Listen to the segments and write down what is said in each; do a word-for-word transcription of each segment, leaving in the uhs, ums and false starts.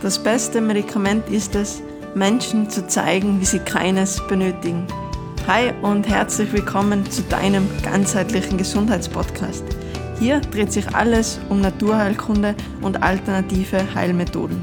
Das beste Medikament ist es, Menschen zu zeigen, wie sie keines benötigen. Hi und herzlich willkommen zu deinem ganzheitlichen Gesundheitspodcast. Hier dreht sich alles um Naturheilkunde und alternative Heilmethoden.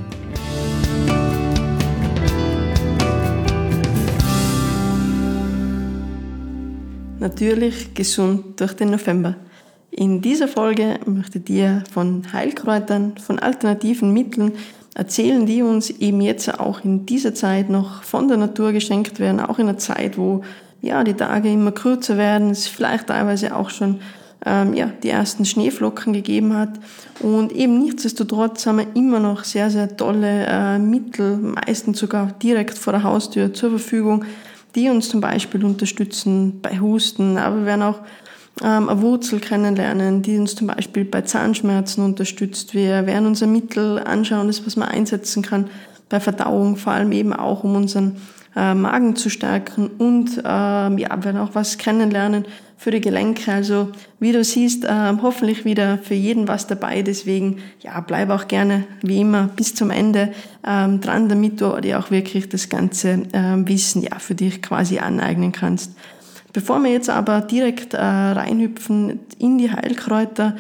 Natürlich gesund durch den November. In dieser Folge möchte ich dir von Heilkräutern, von alternativen Mitteln erzählen, die uns eben jetzt auch in dieser Zeit noch von der Natur geschenkt werden, auch in einer Zeit, wo ja die Tage immer kürzer werden, es vielleicht teilweise auch schon ähm, ja, die ersten Schneeflocken gegeben hat und eben nichtsdestotrotz haben wir immer noch sehr, sehr tolle äh, Mittel, meistens sogar direkt vor der Haustür zur Verfügung, die uns zum Beispiel unterstützen bei Husten, aber wir werden auch ähm, eine Wurzel kennenlernen, die uns zum Beispiel bei Zahnschmerzen unterstützt. Wir werden uns ein Mittel anschauen, das was man einsetzen kann bei Verdauung, vor allem eben auch um unseren äh, Magen zu stärken und ähm, ja, wir werden auch was kennenlernen für die Gelenke. Also wie du siehst, äh, hoffentlich wieder für jeden was dabei. Deswegen ja, bleib auch gerne wie immer bis zum Ende ähm, dran, damit du dir auch wirklich das ganze äh, Wissen ja für dich quasi aneignen kannst. Bevor wir jetzt aber direkt äh, reinhüpfen in die Heilkräuter,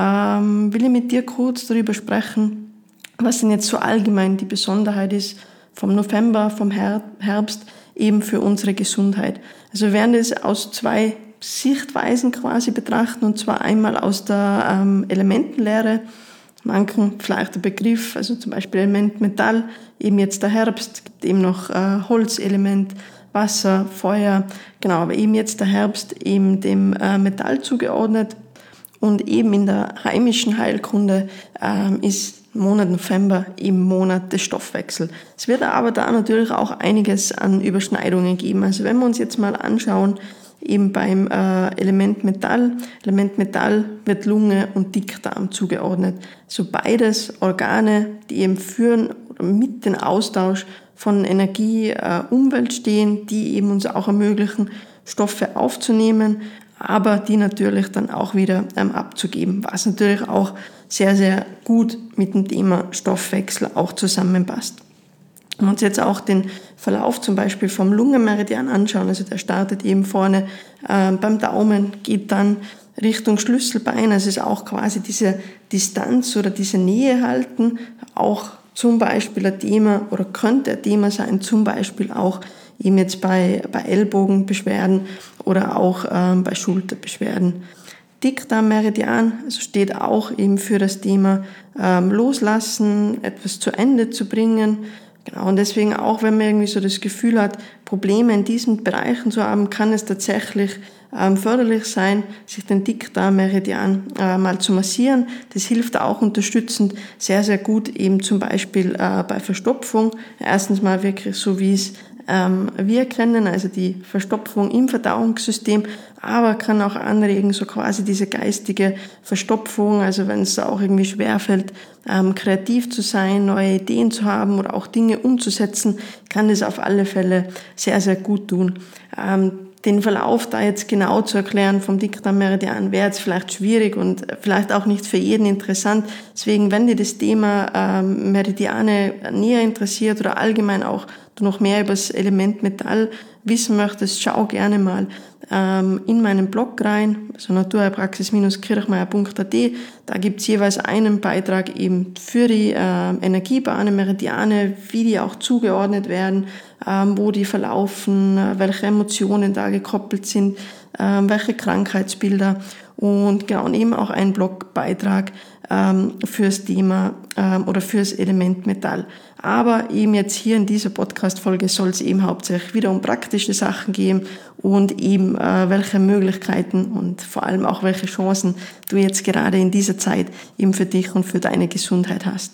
ähm, will ich mit dir kurz darüber sprechen, was denn jetzt so allgemein die Besonderheit ist vom November, vom Her- Herbst eben für unsere Gesundheit. Also wir werden das aus zwei Sichtweisen quasi betrachten, und zwar einmal aus der ähm, Elementenlehre, manchen vielleicht der Begriff, also zum Beispiel Element Metall, eben jetzt der Herbst, gibt eben noch äh, Holzelement, Wasser, Feuer, genau, aber eben jetzt der Herbst eben dem äh, Metall zugeordnet und eben in der heimischen Heilkunde ähm, ist Monat November im Monat des Stoffwechsels. Es wird aber da natürlich auch einiges an Überschneidungen geben. Also wenn wir uns jetzt mal anschauen, eben beim äh, Element Metall, Element Metall wird Lunge und Dickdarm zugeordnet. Also beides Organe, die eben führen oder mit den Austausch von Energie, äh, Umwelt stehen, die eben uns auch ermöglichen, Stoffe aufzunehmen, aber die natürlich dann auch wieder ähm, abzugeben, was natürlich auch sehr, sehr gut mit dem Thema Stoffwechsel auch zusammenpasst. Wenn wir uns jetzt auch den Verlauf zum Beispiel vom Lungenmeridian anschauen, also der startet eben vorne äh, beim Daumen, geht dann Richtung Schlüsselbein, also es ist auch quasi diese Distanz oder diese Nähe halten, auch zum Beispiel ein Thema oder könnte ein Thema sein, zum Beispiel auch eben jetzt bei, bei Ellbogenbeschwerden oder auch ähm, bei Schulterbeschwerden. Dickdarmmeridian also steht auch eben für das Thema ähm, Loslassen, etwas zu Ende zu bringen. Genau, und deswegen auch, wenn man irgendwie so das Gefühl hat, Probleme in diesen Bereichen zu haben, kann es tatsächlich ähm, förderlich sein, sich den Dickdarmmeridian äh, mal zu massieren. Das hilft auch unterstützend sehr, sehr gut eben zum Beispiel äh, bei Verstopfung. Erstens mal wirklich so, wie es ähm, wir kennen, also die Verstopfung im Verdauungssystem, aber kann auch anregen, so quasi diese geistige Verstopfung, also wenn es auch irgendwie schwerfällt, ähm, kreativ zu sein, neue Ideen zu haben oder auch Dinge umzusetzen, kann das auf alle Fälle sehr, sehr gut tun. Ähm, den Verlauf da jetzt genau zu erklären vom Dickdarmmeridian wäre jetzt vielleicht schwierig und vielleicht auch nicht für jeden interessant. Deswegen, wenn dir das Thema ähm, Meridiane näher interessiert oder allgemein auch du noch mehr über das Element Metall wissen möchtest, schau gerne mal ähm, in meinen Blog rein, also naturheilpraxis Bindestrich kirchmeier Punkt a t. Da gibt's jeweils einen Beitrag eben für die äh, Energiebahnen, Meridiane, wie die auch zugeordnet werden, ähm, wo die verlaufen, äh, welche Emotionen da gekoppelt sind, äh, welche Krankheitsbilder und genau und eben auch ein Blogbeitrag ähm, fürs Thema ähm, oder fürs Element Metall. Aber eben jetzt hier in dieser Podcast-Folge soll es eben hauptsächlich wieder um praktische Sachen gehen und eben äh, welche Möglichkeiten und vor allem auch welche Chancen du jetzt gerade in dieser Zeit eben für dich und für deine Gesundheit hast.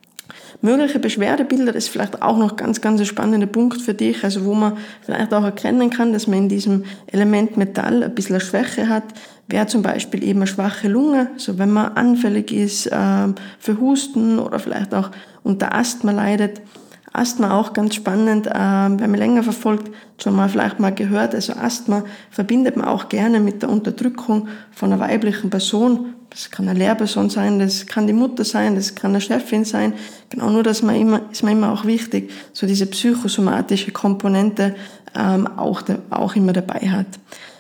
Mögliche Beschwerdebilder ist vielleicht auch noch ganz, ganz ein spannender Punkt für dich, also wo man vielleicht auch erkennen kann, dass man in diesem Element Metall ein bisschen eine Schwäche hat, wäre zum Beispiel eben eine schwache Lunge, also wenn man anfällig ist äh, für Husten oder vielleicht auch unter Asthma leidet, Asthma auch ganz spannend, äh, wer mich länger verfolgt, schon mal vielleicht mal gehört, also Asthma verbindet man auch gerne mit der Unterdrückung von einer weiblichen Person. Das kann eine Lehrperson sein, das kann die Mutter sein, das kann eine Chefin sein. Genau, nur dass man immer, ist mir immer auch wichtig, so diese psychosomatische Komponente ähm, auch, de, auch immer dabei hat.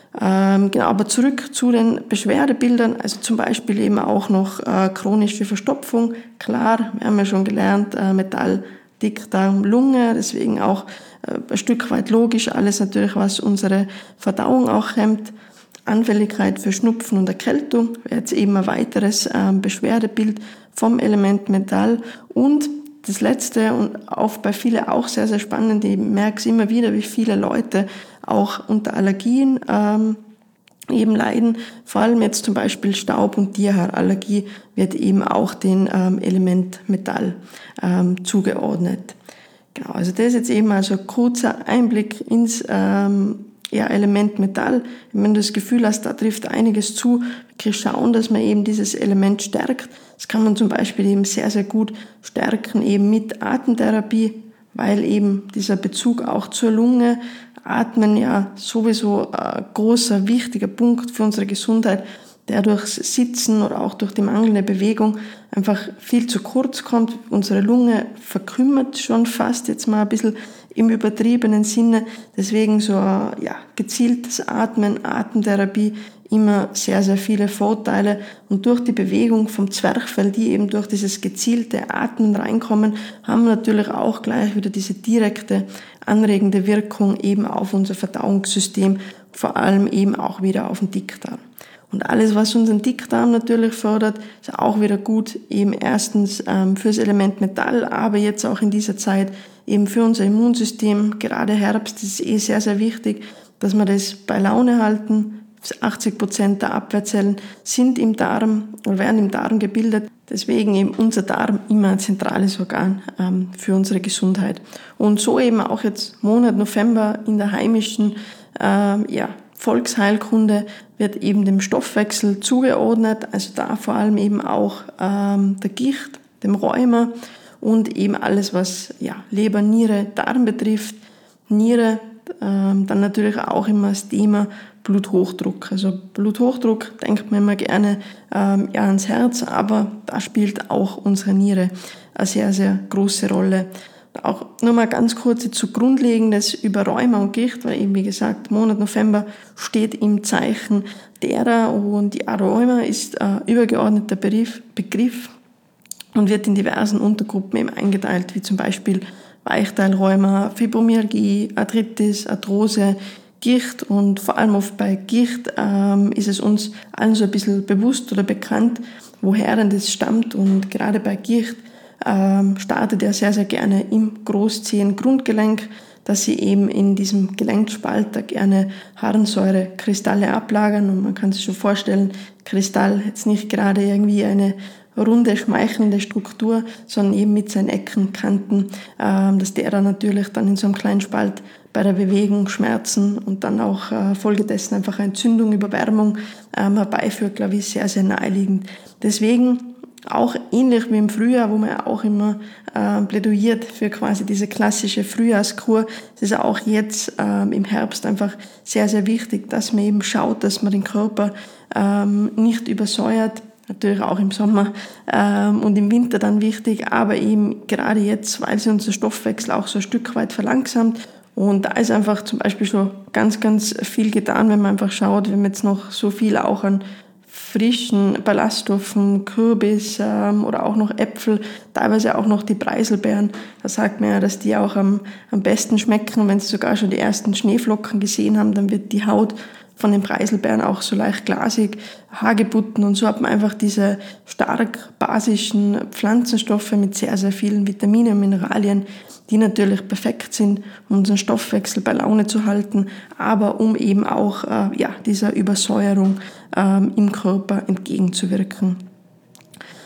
Ähm, genau, aber zurück zu den Beschwerdebildern, also zum Beispiel eben auch noch äh, chronische Verstopfung. Klar, wir haben ja schon gelernt, äh, Metall, Dickdarm, Lunge, deswegen auch äh, ein Stück weit logisch, alles natürlich, was unsere Verdauung auch hemmt. Anfälligkeit für Schnupfen und Erkältung wäre jetzt eben ein weiteres äh, Beschwerdebild vom Element Metall. Und das letzte und auch bei vielen auch sehr, sehr spannend, ich merke es immer wieder, wie viele Leute auch unter Allergien ähm, eben leiden. Vor allem jetzt zum Beispiel Staub- und Tierhaarallergie wird eben auch dem ähm, Element Metall ähm, zugeordnet. Genau, also das ist jetzt eben also ein kurzer Einblick ins ähm, ja, Element Metall. Wenn du das Gefühl hast, da trifft einiges zu, wirklich schauen, dass man eben dieses Element stärkt. Das kann man zum Beispiel eben sehr, sehr gut stärken, eben mit Atemtherapie, weil eben dieser Bezug auch zur Lunge, Atmen ja sowieso ein großer, wichtiger Punkt für unsere Gesundheit, der durchs Sitzen oder auch durch die mangelnde Bewegung einfach viel zu kurz kommt. Unsere Lunge verkümmert schon fast, jetzt mal ein bisschen im übertriebenen Sinne. Deswegen so ja, gezieltes Atmen, Atemtherapie, immer sehr, sehr viele Vorteile. Und durch die Bewegung vom Zwerchfell, die eben durch dieses gezielte Atmen reinkommen, haben wir natürlich auch gleich wieder diese direkte anregende Wirkung eben auf unser Verdauungssystem, vor allem eben auch wieder auf den Dickdarm. Und alles, was unseren Dickdarm natürlich fördert, ist auch wieder gut, eben erstens ähm, fürs Element Metall, aber jetzt auch in dieser Zeit eben für unser Immunsystem. Gerade Herbst ist eh sehr, sehr wichtig, dass wir das bei Laune halten. achtzig Prozent der Abwehrzellen sind im Darm oder werden im Darm gebildet. Deswegen eben unser Darm immer ein zentrales Organ ähm, für unsere Gesundheit. Und so eben auch jetzt Monat November in der heimischen ähm, ja, Volksheilkunde wird eben dem Stoffwechsel zugeordnet, also da vor allem eben auch ähm, der Gicht, dem Rheuma und eben alles, was ja, Leber, Niere, Darm betrifft. Niere, ähm, dann natürlich auch immer das Thema Bluthochdruck. Also Bluthochdruck denkt man immer gerne ähm, ja, ans Herz, aber da spielt auch unsere Niere eine sehr, sehr große Rolle. Auch nur mal ganz kurz zu Grundlegendes über Rheuma und Gicht, weil eben wie gesagt, Monat November steht im Zeichen derer und die Rheuma ist ein übergeordneter Begriff, Begriff und wird in diversen Untergruppen eben eingeteilt, wie zum Beispiel Weichteilrheuma, Fibromyalgie, Arthritis, Arthrose, Gicht und vor allem oft bei Gicht ähm, ist es uns allen so ein bisschen bewusst oder bekannt, woher denn das stammt und gerade bei Gicht ähm, startet er sehr, sehr gerne im Großzehengrundgelenk, dass sie eben in diesem Gelenkspalter gerne Harnsäurekristalle ablagern und man kann sich schon vorstellen, Kristall jetzt nicht gerade irgendwie eine runde, schmeichelnde Struktur, sondern eben mit seinen Ecken, Kanten, ähm, dass der dann natürlich dann in so einem kleinen Spalt bei der Bewegung Schmerzen und dann auch äh, folgedessen einfach Entzündung, Überwärmung ähm, herbeiführt, glaube ich, sehr, sehr naheliegend. Deswegen auch ähnlich wie im Frühjahr, wo man ja auch immer äh, plädiert für quasi diese klassische Frühjahrskur, es ist auch jetzt ähm, im Herbst einfach sehr, sehr wichtig, dass man eben schaut, dass man den Körper ähm, nicht übersäuert, natürlich auch im Sommer ähm, und im Winter dann wichtig, aber eben gerade jetzt, weil sie unser Stoffwechsel auch so ein Stück weit verlangsamt. Und da ist einfach zum Beispiel schon ganz, ganz viel getan, wenn man einfach schaut, wenn man jetzt noch so viel auch an frischen Ballaststoffen, Kürbis ähm, oder auch noch Äpfel, teilweise auch noch die Preiselbeeren. Da sagt man ja, dass die auch am, am besten schmecken. Wenn Sie sogar schon die ersten Schneeflocken gesehen haben, dann wird die Haut von den Preiselbeeren auch so leicht glasig, Hagebutten und so hat man einfach diese stark basischen Pflanzenstoffe mit sehr, sehr vielen Vitaminen und Mineralien, die natürlich perfekt sind, um unseren Stoffwechsel bei Laune zu halten, aber um eben auch äh, ja, dieser Übersäuerung ähm, im Körper entgegenzuwirken.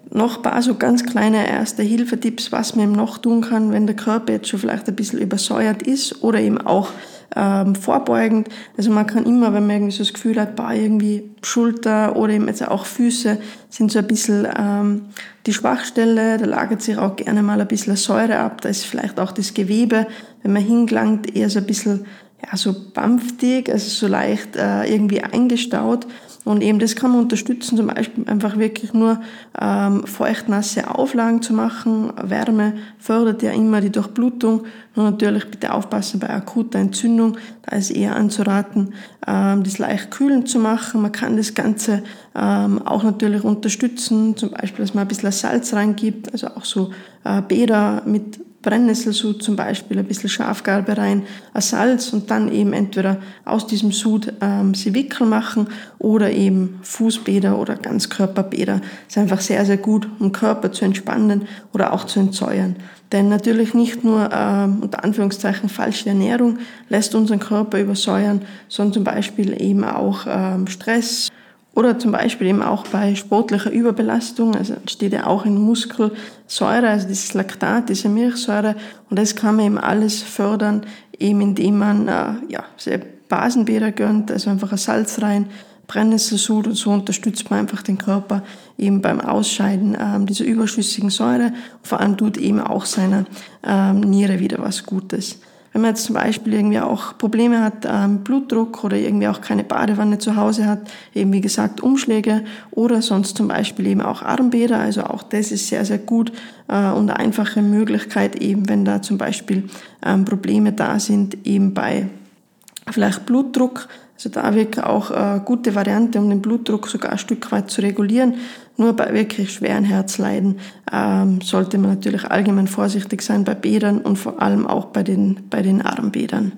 Noch ein paar so ganz kleine Erste-Hilfe-Tipps, was man eben noch tun kann, wenn der Körper jetzt schon vielleicht ein bisschen übersäuert ist oder eben auch ähm, vorbeugend. Also man kann immer, wenn man irgendwie so das Gefühl hat, bah, irgendwie Schulter oder eben jetzt auch Füße sind so ein bisschen ähm, die Schwachstelle, da lagert sich auch gerne mal ein bisschen Säure ab, da ist vielleicht auch das Gewebe, wenn man hingelangt, eher so ein bisschen ja, so bampftig, also so leicht äh, irgendwie eingestaut. Und eben das kann man unterstützen, zum Beispiel einfach wirklich nur ähm, feuchtnasse Auflagen zu machen. Wärme fördert ja immer die Durchblutung. Nur natürlich bitte aufpassen bei akuter Entzündung. Da ist eher anzuraten, ähm, das leicht kühlend zu machen. Man kann das Ganze ähm, auch natürlich unterstützen, zum Beispiel, dass man ein bisschen Salz reingibt, also auch so äh, Bäder mit Brennnesselsud zum Beispiel, ein bisschen Schafgarbe rein, ein Salz und dann eben entweder aus diesem Sud ähm, sie Wickel machen oder eben Fußbäder oder Ganzkörperbäder. Das ist einfach sehr, sehr gut, um Körper zu entspannen oder auch zu entsäuern. Denn natürlich nicht nur ähm, unter Anführungszeichen falsche Ernährung lässt unseren Körper übersäuern, sondern zum Beispiel eben auch ähm, Stress, oder zum Beispiel eben auch bei sportlicher Überbelastung, also entsteht ja auch in Muskelsäure, also dieses Laktat, diese Milchsäure, und das kann man eben alles fördern, eben indem man äh, ja, Basenbäder gönnt, also einfach ein Salz rein, Brennnesselsud, und so unterstützt man einfach den Körper eben beim Ausscheiden ähm, dieser überschüssigen Säure, vor allem tut eben auch seiner ähm, Niere wieder was Gutes. Wenn man jetzt zum Beispiel irgendwie auch Probleme hat, ähm, Blutdruck oder irgendwie auch keine Badewanne zu Hause hat, eben wie gesagt Umschläge oder sonst zum Beispiel eben auch Armbäder, also auch das ist sehr, sehr gut äh, und eine einfache Möglichkeit eben, wenn da zum Beispiel ähm, Probleme da sind, eben bei vielleicht Blutdruck. Also da wirklich auch eine gute Variante, um den Blutdruck sogar ein Stück weit zu regulieren. Nur bei wirklich schweren Herzleiden ähm, sollte man natürlich allgemein vorsichtig sein bei Bädern und vor allem auch bei den, bei den Armbädern.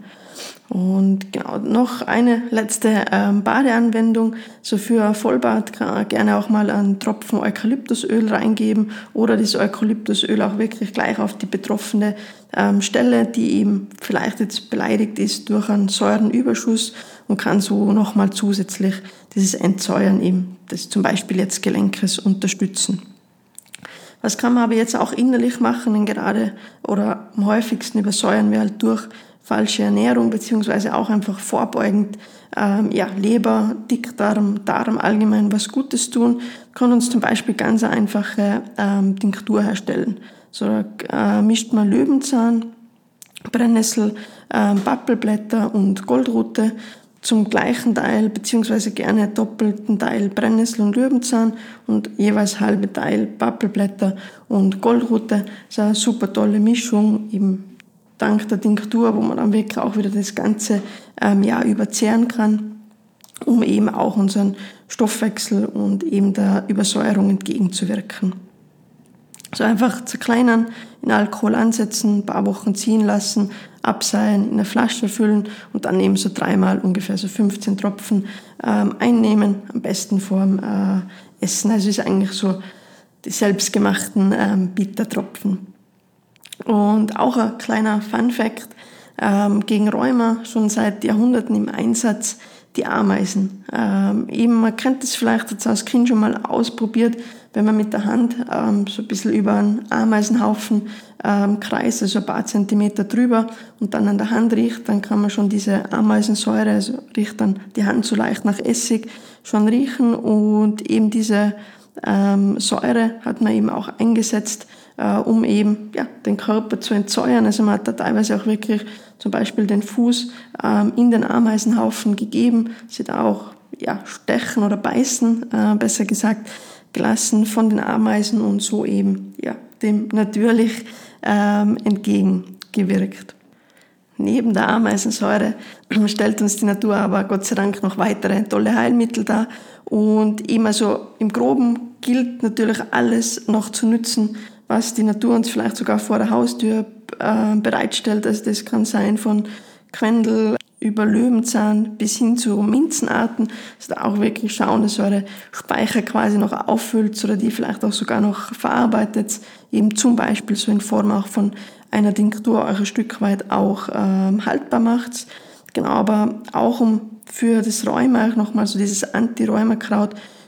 Und genau, noch eine letzte ähm, Badeanwendung. So für ein Vollbad kann man gerne auch mal einen Tropfen Eukalyptusöl reingeben oder das Eukalyptusöl auch wirklich gleich auf die betroffene ähm, Stelle, die eben vielleicht jetzt beleidigt ist durch einen Säurenüberschuss, und kann so nochmal zusätzlich dieses Entsäuern eben des zum Beispiel jetzt Gelenkes unterstützen. Was kann man aber jetzt auch innerlich machen, denn gerade oder am häufigsten übersäuern wir halt durch falsche Ernährung, beziehungsweise auch einfach vorbeugend, ähm, ja, Leber, Dickdarm, Darm allgemein was Gutes tun, kann uns zum Beispiel ganz einfache ähm, Tinktur herstellen. So äh, mischt man Löwenzahn, Brennnessel, äh, Pappelblätter und Goldrute zum gleichen Teil, beziehungsweise gerne doppelten Teil Brennnessel und Löwenzahn und jeweils halbe Teil Pappelblätter und Goldrute. Das ist eine super tolle Mischung, eben dank der Tinktur, wo man dann wirklich auch wieder das ganze ähm, Jahr überzehren kann, um eben auch unseren Stoffwechsel und eben der Übersäuerung entgegenzuwirken. So einfach zerkleinern, in Alkohol ansetzen, ein paar Wochen ziehen lassen, abseilen, in eine Flasche füllen und dann eben so dreimal ungefähr so fünfzehn Tropfen ähm, einnehmen, am besten vorm äh, Essen. Also ist eigentlich so die selbstgemachten ähm, Bittertropfen. Und auch ein kleiner Fun-Fact, ähm, gegen Rheuma schon seit Jahrhunderten im Einsatz, die Ameisen. Ähm, eben, man kennt das vielleicht, hat es als Kind schon mal ausprobiert, wenn man mit der Hand ähm, so ein bisschen über einen Ameisenhaufen ähm, kreist, also ein paar Zentimeter drüber und dann an der Hand riecht, dann kann man schon diese Ameisensäure, also riecht dann die Hand so leicht nach Essig, schon riechen, und eben diese ähm, Säure hat man eben auch eingesetzt, äh, um eben ja, den Körper zu entsäuern. Also man hat da teilweise auch wirklich zum Beispiel den Fuß ähm, in den Ameisenhaufen gegeben, sie da auch ja, stechen oder beißen, äh, besser gesagt, gelassen von den Ameisen und so eben ja, dem natürlich ähm, entgegengewirkt. Neben der Ameisensäure stellt uns die Natur aber Gott sei Dank noch weitere tolle Heilmittel dar, und immer so im Groben gilt natürlich alles noch zu nützen, was die Natur uns vielleicht sogar vor der Haustür äh, bereitstellt. Also das kann sein von Quendel über Löwenzahn bis hin zu Minzenarten, also da auch wirklich schauen, dass eure Speicher quasi noch auffüllt oder die vielleicht auch sogar noch verarbeitet, eben zum Beispiel so in Form auch von einer Tinktur euch ein Stück weit auch ähm, haltbar macht. Genau, aber auch um für das Rheuma auch nochmal so dieses Anti-Rheuma-Kraut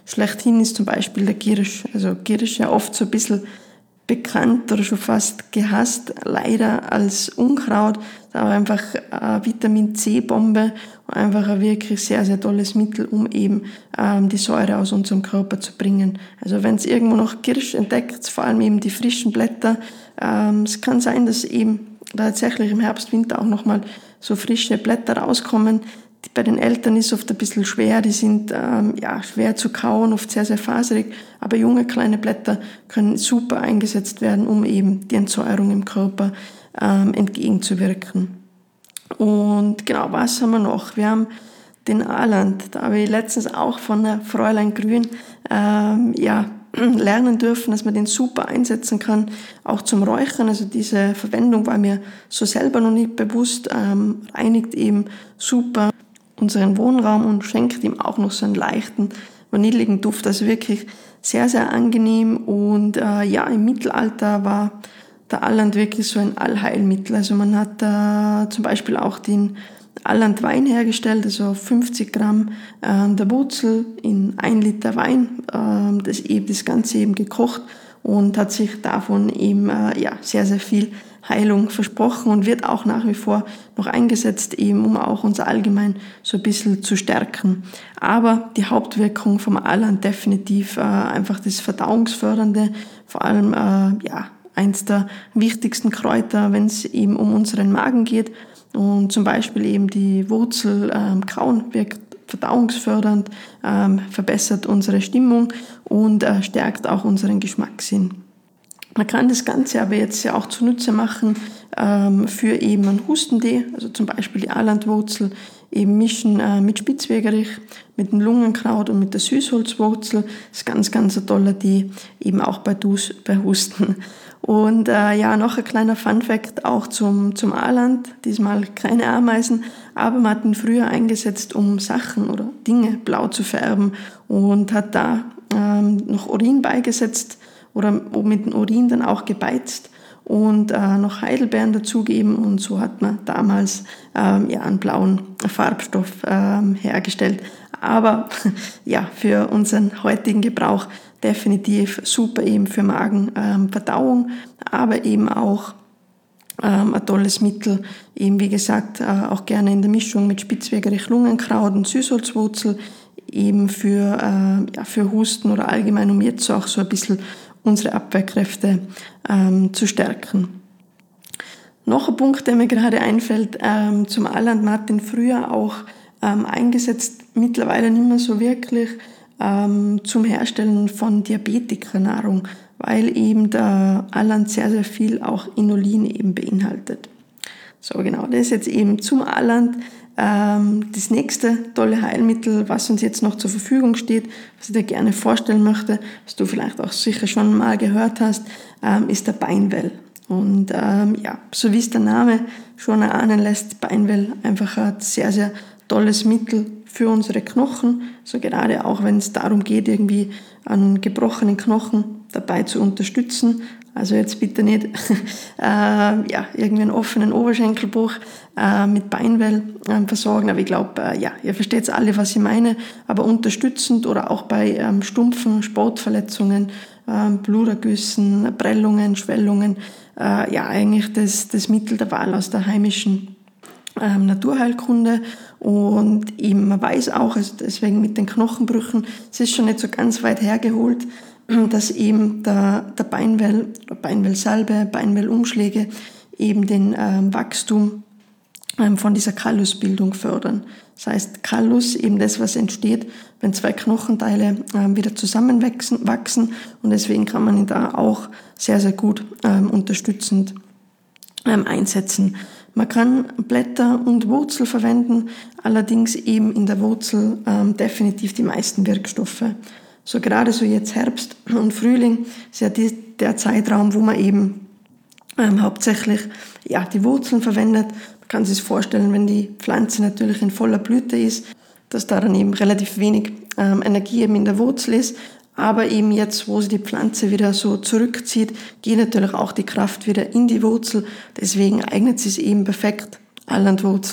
schlechthin ist zum Beispiel der Giersch. Also Giersch ist ja oft so ein bisschen bekannt oder schon fast gehasst, leider als Unkraut, aber einfach eine Vitamin C-Bombe und einfach ein wirklich sehr, sehr tolles Mittel, um eben ähm, die Säure aus unserem Körper zu bringen. Also wenn es irgendwo noch Giersch entdeckt, vor allem eben die frischen Blätter, ähm, es kann sein, dass eben tatsächlich im Herbst, Winter auch nochmal so frische Blätter rauskommen. Die, bei den Eltern ist es oft ein bisschen schwer, die sind ähm, ja, schwer zu kauen, oft sehr, sehr faserig, aber junge kleine Blätter können super eingesetzt werden, um eben die Entsäuerung im Körper ähm, entgegenzuwirken. Und genau, was haben wir noch? Wir haben den Aaland, da habe ich letztens auch von der Fräulein Grün ähm, ja, lernen dürfen, dass man den super einsetzen kann, auch zum Räuchern. Also diese Verwendung war mir so selber noch nicht bewusst, ähm, reinigt eben super unseren Wohnraum und schenkt ihm auch noch so einen leichten, vanilligen Duft. Also wirklich sehr, sehr angenehm. Und äh, ja, im Mittelalter war der Aaland wirklich so ein Allheilmittel. Also man hat äh, zum Beispiel auch den Aaland Wein hergestellt, also fünfzig Gramm äh, der Wurzel in ein Liter Wein, äh, das, eben, das Ganze eben gekocht und hat sich davon eben äh, ja, sehr, sehr viel Heilung versprochen und wird auch nach wie vor noch eingesetzt, eben um auch uns allgemein so ein bisschen zu stärken. Aber die Hauptwirkung vom Aaland definitiv äh, einfach das Verdauungsfördernde, vor allem äh, ja, eins der wichtigsten Kräuter, wenn es eben um unseren Magen geht. Und zum Beispiel eben die Wurzel ähm, kauen wirkt verdauungsfördernd, ähm, verbessert unsere Stimmung und äh, stärkt auch unseren Geschmackssinn. Man kann das Ganze aber jetzt ja auch zunutze machen ähm, für eben einen Hustentee, also zum Beispiel die Aalandwurzel eben mischen äh, mit Spitzwegerich, mit dem Lungenkraut und mit der Süßholzwurzel. Das ist ganz, ganz ein toller Tee, eben auch bei, Dus, bei Husten. Und äh, ja, noch ein kleiner Funfact auch zum, zum Aaland, diesmal keine Ameisen, aber man hat ihn früher eingesetzt, um Sachen oder Dinge blau zu färben und hat da ähm, noch Urin beigesetzt oder mit dem Urin dann auch gebeizt und äh, noch Heidelbeeren dazugeben und so hat man damals ähm, ja, einen blauen Farbstoff ähm, hergestellt. Aber ja, für unseren heutigen Gebrauch definitiv super eben für Magenverdauung, ähm, aber eben auch ähm, ein tolles Mittel, eben wie gesagt, äh, auch gerne in der Mischung mit Spitzwegerich, Lungenkraut und Süßholzwurzel, eben für, äh, ja, für Husten oder allgemein, um jetzt auch so ein bisschen unsere Abwehrkräfte ähm, zu stärken. Noch ein Punkt, der mir gerade einfällt, ähm, zum Aaland, man hat den früher auch ähm, eingesetzt, mittlerweile nicht mehr so wirklich, ähm, zum Herstellen von Diabetikernahrung, weil eben der Aaland sehr, sehr viel auch Inulin eben beinhaltet. So, genau, das ist jetzt eben zum Aaland. Ähm, das nächste tolle Heilmittel, was uns jetzt noch zur Verfügung steht, was ich dir gerne vorstellen möchte, was du vielleicht auch sicher schon mal gehört hast, ähm, ist der Beinwell. Und ähm, ja, so wie es der Name schon erahnen lässt, Beinwell einfach ein sehr, sehr tolles Mittel für unsere Knochen, so gerade auch wenn es darum geht, irgendwie einen gebrochenen Knochen dabei zu unterstützen. Also jetzt bitte nicht äh, ja, irgendwie einen offenen Oberschenkelbruch äh, mit Beinwell äh, versorgen, aber ich glaube, äh, ja, ihr versteht alle, was ich meine, aber unterstützend oder auch bei ähm, stumpfen Sportverletzungen, äh, Blutergüssen, Prellungen, Schwellungen, äh, ja, eigentlich das, das Mittel der Wahl aus der heimischen ähm, Naturheilkunde. Und eben, man weiß auch, also deswegen mit den Knochenbrüchen, es ist schon nicht so ganz weit hergeholt, dass eben der, der Beinwell, Beinwellsalbe, Beinwellumschläge eben den ähm, Wachstum ähm, von dieser Kallusbildung fördern. Das heißt, Kallus, eben das, was entsteht, wenn zwei Knochenteile ähm, wieder zusammenwachsen wachsen, und deswegen kann man ihn da auch sehr, sehr gut ähm, unterstützend ähm, einsetzen. Man kann Blätter und Wurzel verwenden, allerdings eben in der Wurzel ähm, definitiv die meisten Wirkstoffe. So gerade so jetzt Herbst und Frühling ist ja die, der Zeitraum, wo man eben ähm, hauptsächlich ja, die Wurzeln verwendet. Man kann sich vorstellen, wenn die Pflanze natürlich in voller Blüte ist, dass da dann eben relativ wenig ähm, Energie eben in der Wurzel ist. Aber eben jetzt, wo sich die Pflanze wieder so zurückzieht, geht natürlich auch die Kraft wieder in die Wurzel. Deswegen eignet es sich eben perfekt, Aalandwurzel,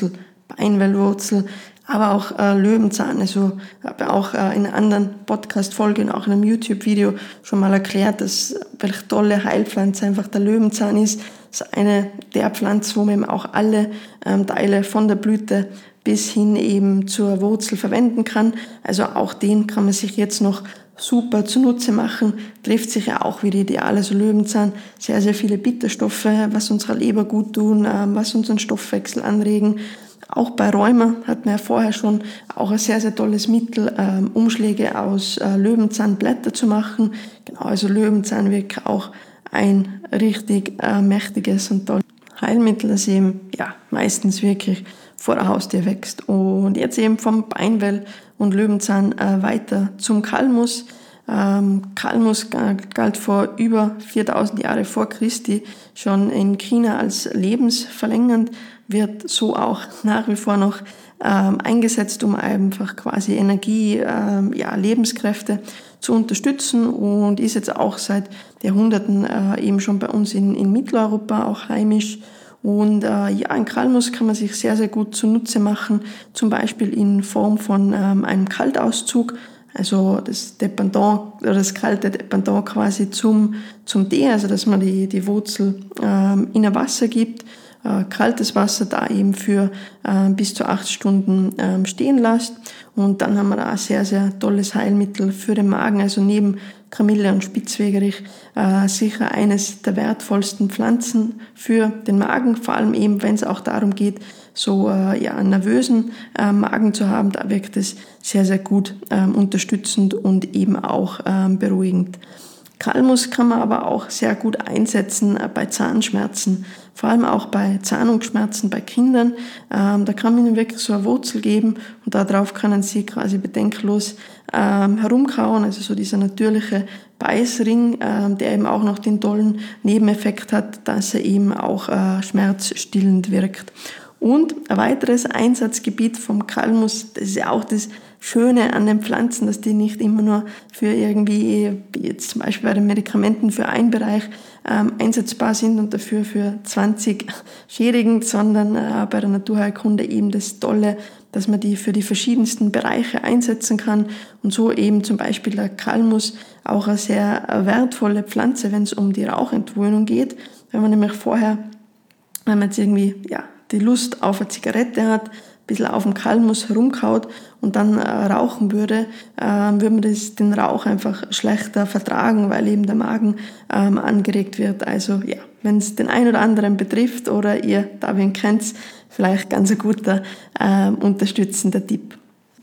Beinwellwurzel, aber auch äh, Löwenzahn. Also habe auch äh, in einer anderen Podcast-Folge und auch in einem YouTube-Video schon mal erklärt, dass welche tolle Heilpflanze einfach der Löwenzahn ist. Das ist eine der Pflanzen, wo man eben auch alle ähm, Teile von der Blüte bis hin eben zur Wurzel verwenden kann. Also auch den kann man sich jetzt noch super zunutze machen, trifft sich ja auch wieder ideal. Also Löwenzahn, sehr, sehr viele Bitterstoffe, was unserer Leber gut tun, was unseren Stoffwechsel anregen. Auch bei Rheuma hat man ja vorher schon auch ein sehr, sehr tolles Mittel, ähm, Umschläge aus äh, Löwenzahnblätter zu machen. Genau, also Löwenzahn wirklich auch ein richtig äh, mächtiges und tolles Heilmittel, das eben ja meistens wirklich vor der Haustür wächst. Und jetzt eben vom Beinwell und Löwenzahn äh, weiter zum Kalmus. Ähm, Kalmus galt vor über viertausend Jahre vor Christi schon in China als lebensverlängernd, wird so auch nach wie vor noch ähm, eingesetzt, um einfach quasi Energie, ähm, ja, Lebenskräfte zu unterstützen und ist jetzt auch seit Jahrhunderten äh, eben schon bei uns in, in Mitteleuropa auch heimisch. Und äh, ja, ein Kalmus kann man sich sehr, sehr gut zunutze machen, zum Beispiel in Form von ähm, einem Kaltauszug, also das Dependant oder das kalte Dependant quasi zum, zum Tee, also dass man die, die Wurzel ähm, in ein Wasser gibt, äh, kaltes Wasser da eben für äh, bis zu acht Stunden ähm, stehen lässt. Und dann haben wir da ein sehr, sehr tolles Heilmittel für den Magen, also neben Kamille und Spitzwegerich äh, sicher eines der wertvollsten Pflanzen für den Magen, vor allem eben, wenn es auch darum geht, so äh, ja, einen nervösen äh, Magen zu haben, da wirkt es sehr, sehr gut ähm, unterstützend und eben auch ähm, beruhigend. Kalmus kann man aber auch sehr gut einsetzen äh, bei Zahnschmerzen, vor allem auch bei Zahnungsschmerzen bei Kindern. Ähm, da kann man ihnen wirklich so eine Wurzel geben und darauf können sie quasi bedenkenlos ähm, herumkauen, also so dieser natürliche Beißring, ähm, der eben auch noch den tollen Nebeneffekt hat, dass er eben auch äh, schmerzstillend wirkt. Und ein weiteres Einsatzgebiet vom Kalmus, das ist ja auch das Schöne an den Pflanzen, dass die nicht immer nur für irgendwie, wie jetzt zum Beispiel bei den Medikamenten für einen Bereich ähm, einsetzbar sind und dafür für zwanzig schädigend, sondern äh, bei der Naturheilkunde eben das Tolle, dass man die für die verschiedensten Bereiche einsetzen kann und so eben zum Beispiel der Kalmus auch eine sehr wertvolle Pflanze, wenn es um die Rauchentwöhnung geht, wenn man nämlich vorher, wenn man jetzt irgendwie, ja, die Lust auf eine Zigarette hat, ein bisschen auf dem Kalmus herumkaut und dann äh, rauchen würde, äh, würde man das, den Rauch einfach schlechter vertragen, weil eben der Magen ähm, angeregt wird. Also ja, wenn es den einen oder anderen betrifft oder ihr da wen kennt, vielleicht ganz ein guter äh, unterstützender Tipp.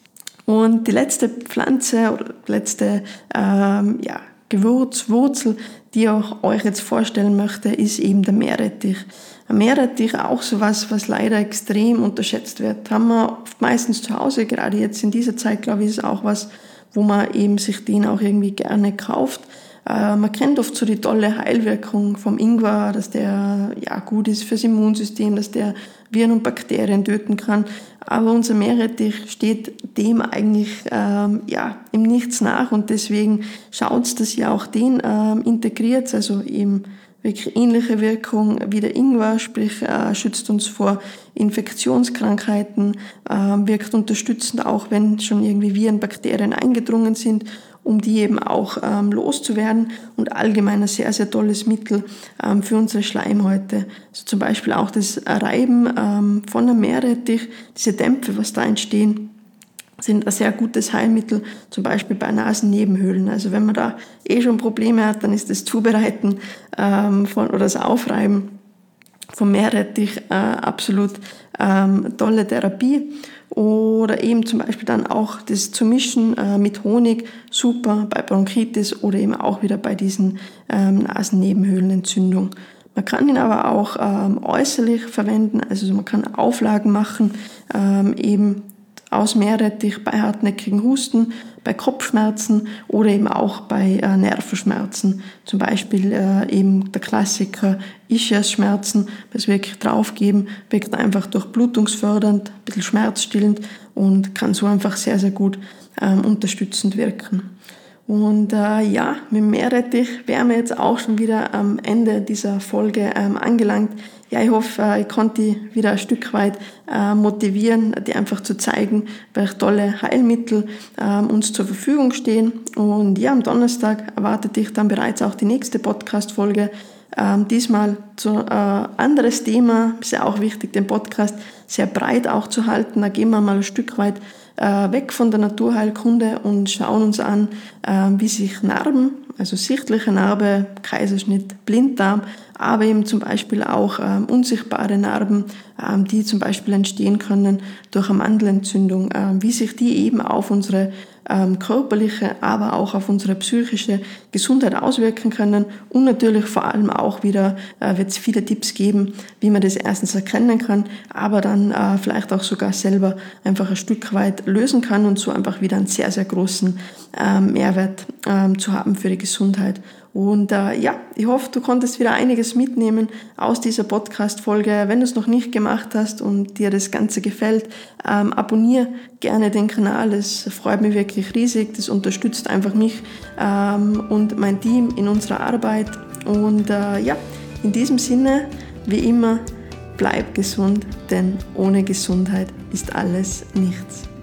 Und die letzte Pflanze oder letzte ähm, ja, Gewürz, Wurzel, die ich auch euch jetzt vorstellen möchte, ist eben der Meerrettich. Ein Meerrettich auch sowas, was leider extrem unterschätzt wird. Haben wir oft meistens zu Hause, gerade jetzt in dieser Zeit, glaube ich, ist es auch was, wo man eben sich den auch irgendwie gerne kauft. Äh, man kennt oft so die tolle Heilwirkung vom Ingwer, dass der ja gut ist fürs Immunsystem, dass der Viren und Bakterien töten kann. Aber unser Meerrettich steht dem eigentlich ähm, ja im Nichts nach und deswegen schaut, dass ihr auch den ähm, integriert, also eben wirklich ähnliche Wirkung wie der Ingwer, sprich äh, schützt uns vor Infektionskrankheiten, äh, wirkt unterstützend auch, wenn schon irgendwie Viren, Bakterien eingedrungen sind, um die eben auch ähm, loszuwerden und allgemein ein sehr, sehr tolles Mittel ähm, für unsere Schleimhäute. Also zum Beispiel auch das Reiben ähm, von einem Meerrettich, diese Dämpfe, was da entstehen, sind ein sehr gutes Heilmittel, zum Beispiel bei Nasennebenhöhlen. Also wenn man da eh schon Probleme hat, dann ist das Zubereiten ähm, von, oder das Aufreiben vom Meerrettich äh, absolut ähm, tolle Therapie. Oder eben zum Beispiel dann auch das zu mischen äh, mit Honig, super bei Bronchitis oder eben auch wieder bei diesen ähm, Nasennebenhöhlenentzündung. Man kann ihn aber auch ähm, äußerlich verwenden, also man kann Auflagen machen, ähm, eben aus Meerrettich bei hartnäckigen Husten, bei Kopfschmerzen oder eben auch bei äh, Nervenschmerzen. Zum Beispiel äh, eben der Klassiker Ischiasschmerzen, das wirklich draufgeben, wirkt einfach durchblutungsfördernd, ein bisschen schmerzstillend und kann so einfach sehr, sehr gut ähm, unterstützend wirken. Und äh, ja, mit dem Meerrettich wären wir jetzt auch schon wieder am Ende dieser Folge ähm, angelangt. Ja, ich hoffe, äh, ich konnte dich wieder ein Stück weit äh, motivieren, dir einfach zu zeigen, welche tolle Heilmittel äh, uns zur Verfügung stehen. Und ja, am Donnerstag erwartet dich dann bereits auch die nächste Podcast-Folge. Ähm, diesmal zu äh, anderes Thema, ist ja auch wichtig, den Podcast sehr breit auch zu halten. Da gehen wir mal ein Stück weit äh, weg von der Naturheilkunde und schauen uns an, äh, wie sich Narben, also sichtliche Narbe, Kaiserschnitt, Blinddarm, aber eben zum Beispiel auch ähm, unsichtbare Narben, ähm, die zum Beispiel entstehen können durch eine Mandelentzündung, ähm, wie sich die eben auf unsere ähm, körperliche, aber auch auf unsere psychische Gesundheit auswirken können. Und natürlich vor allem auch wieder äh, wird es viele Tipps geben, wie man das erstens erkennen kann, aber dann äh, vielleicht auch sogar selber einfach ein Stück weit lösen kann und so einfach wieder einen sehr, sehr großen ähm, Mehrwert ähm, zu haben für die Gesundheit. Und äh, ja, ich hoffe, du konntest wieder einiges mitnehmen aus dieser Podcast-Folge. Wenn du es noch nicht gemacht hast und dir das Ganze gefällt, ähm, abonniere gerne den Kanal. Das freut mich wirklich riesig. Das unterstützt einfach mich ähm, und mein Team in unserer Arbeit. Und äh, ja, in diesem Sinne, wie immer, bleib gesund, denn ohne Gesundheit ist alles nichts.